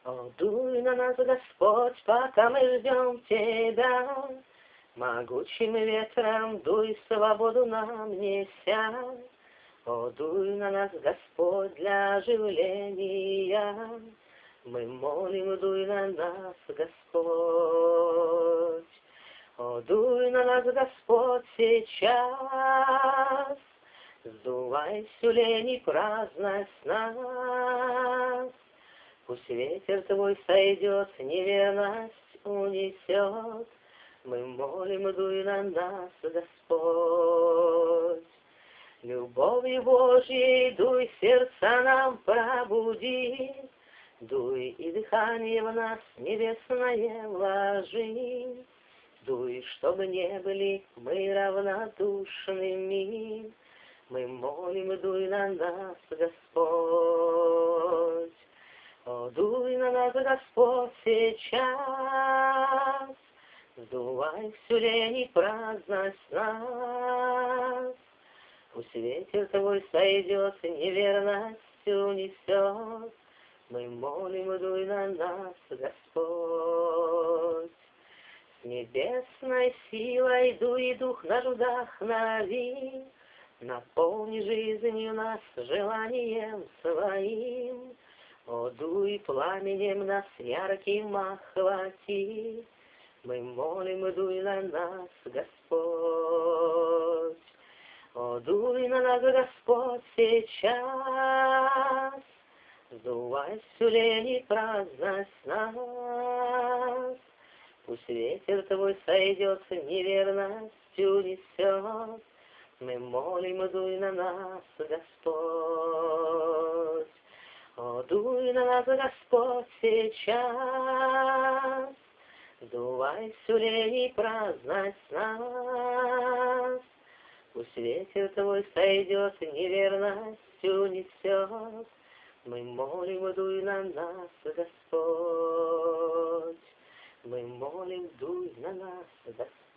О, дуй на нас, Господь, пока мы ждем Тебя. Могучим ветром дуй, свободу нам неся. О, дуй на нас, Господь, для оживления. Мы молим, дуй на нас, Господь. О, дуй на нас, Господь, сейчас. Сдувай всю лень и праздность нас. Пусть ветер твой сойдет, неверность унесет. Мы молим, дуй на нас, Господь. Любовью Божьей дуй, сердца нам пробуди. Дуй и дыхание в нас небесное вложи. Дуй, чтобы не были мы равнодушными. Мы молим, дуй на нас, Господь. О, дуй на нас, Господь, сейчас. Сдувай всю лень и праздность нас. Пусть ветер твой сойдет, неверностью унесет. Мы молим, дуй на нас, Господь. С небесной силой дуй, дух наш вдохнови. Наполни жизнью нас желанием своим. О, дуй пламенем нас ярким охвати. Мы молим, дуй на нас, Господь. О, дуй на нас, Господь, сейчас. Сдувай всю лень и праздность нас. Пусть ветер твой сойдет, неверностью несет. Мы молим, дуй на нас, Господь. О, дуй на нас, Господь, сейчас. Сдувай всю лень и праздность нас. Пусть ветер твой сойдет, неверностью несет. Мы молим, дуй на нас, Господь. Мы молим, дуй на нас, Господь.